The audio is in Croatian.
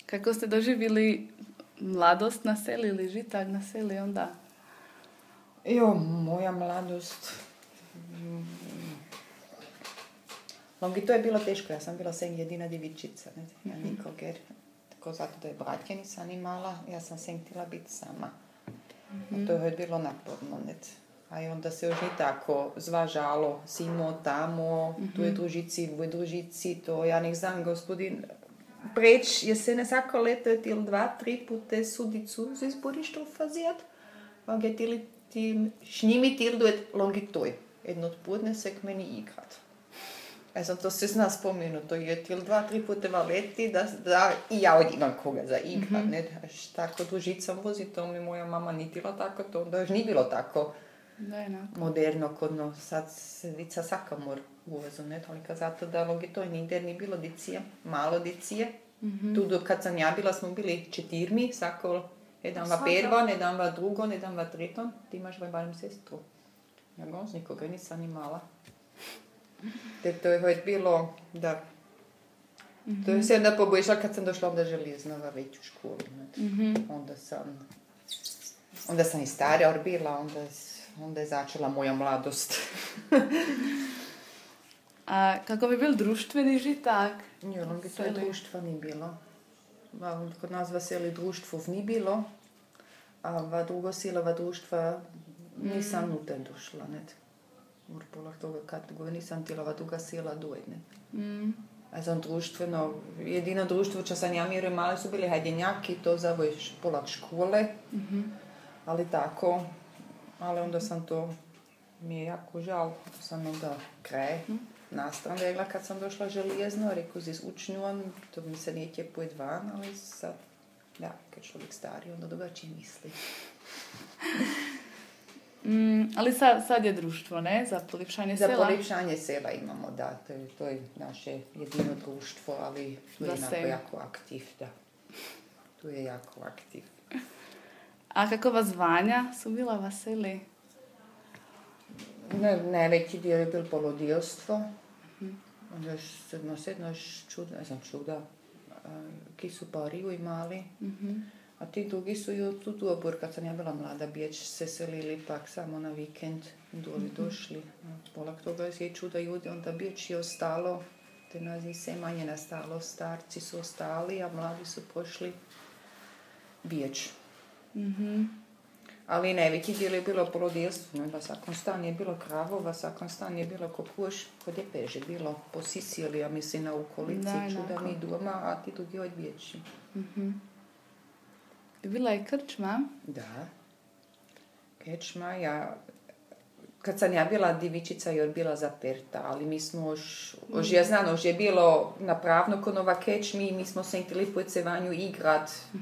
Kako ste doživjeli mladost na seli ili žitak na seli onda? Moja mladost... Longi, to je bilo teško, ja sam bila sem jedina djevičica, ne? Ja nikog, jer tako zato da je bratje nisam imala, ja sam sem htjela biti sama. A to je bilo naporno, ne? A i onda se još i tako zvažalo, simo tamo, tu je družici, v družici, to ja nek znam, gospodin, preč jesene vsako leto je til 2-3 pute sudicu z izborištvo fazijat, longi je ti šnjimi til duet longi toj. Jedno odpodne se k meni igrat. Ja sam to se zna spomenuto, je til 2-3 puteva leti, da i ja odimam koga za igrat, ne? Až tako družicam vozi, to mi moja mama nitila tako, to onda još nije bilo tako moderno kod no, sad se dica sakamor uvozu, ne? Tolika zato da longi to nije bilo dicije, malo dicije. Tu kad sam ja bila smo bili 4, sako jedan va pervan, jedan va drugon, jedan va treton, ti imaš barem sestru. Ja gons nikoga nisam imala. Te to je bilo, da, to je se onda pobojišla kad sam došla onda želiznova već u školu. Onda sam i starija bila, onda je začela moja mladost. A kako bi bil društveni žitak? Longi to je društva ni bilo. Kod nas v seli društvov ni bilo, a v drugo silova društva nisam nutem došla, ne? Poleg toga, kad go nisam htjela druga sila dojt, ne? Ja sam društveno, jedino društvo, če sam ja mire mali su bili hajdenjaki, to zavoj polag škole, ali tako, ali onda sam to, mi je jako žal, sam onda kraj nastran regla kad sam došla željezno, rekao zis učnjuvam, to mi se nije pojeti van, ali sad, da, kad čovjek stari, onda drugačije misli. Ali sad je društvo, ne? Za polipšanje sela? Za polipšanje sela imamo, da. To je naše jedino društvo, ali tu je jako aktiv, da. Tu je jako aktiv. A kakova zvanja su bila v seli? Najveći dio je bil polodjelstvo. Onda sedno čuda, ki su pariju imali. A ti drugi su i tu Dobor, kad sam ja bila mlada, Biječ se selili pak samo na vikend, doli došli. Polag toga je čuda ljudi, onda Biječ je ostalo, te nas ni se manje nastalo, starci su ostali, a mladi su pošli Biječ. Ali najveći dio je bilo polodjelstvo, na svakom stan je bilo kravova, svakom stan je bilo kokuš, kod je peže bilo po Sisili, ja mislim na ukolici, čuda mi doma, a ti drugi od Biječi. Bila je krčma? Da. Krčma, kad sam ja bila divičica, je bila zaperta, ali mi smo ja znam, je bilo napravno kod nova krčmi i mi smo se htjeli po cevanju igrat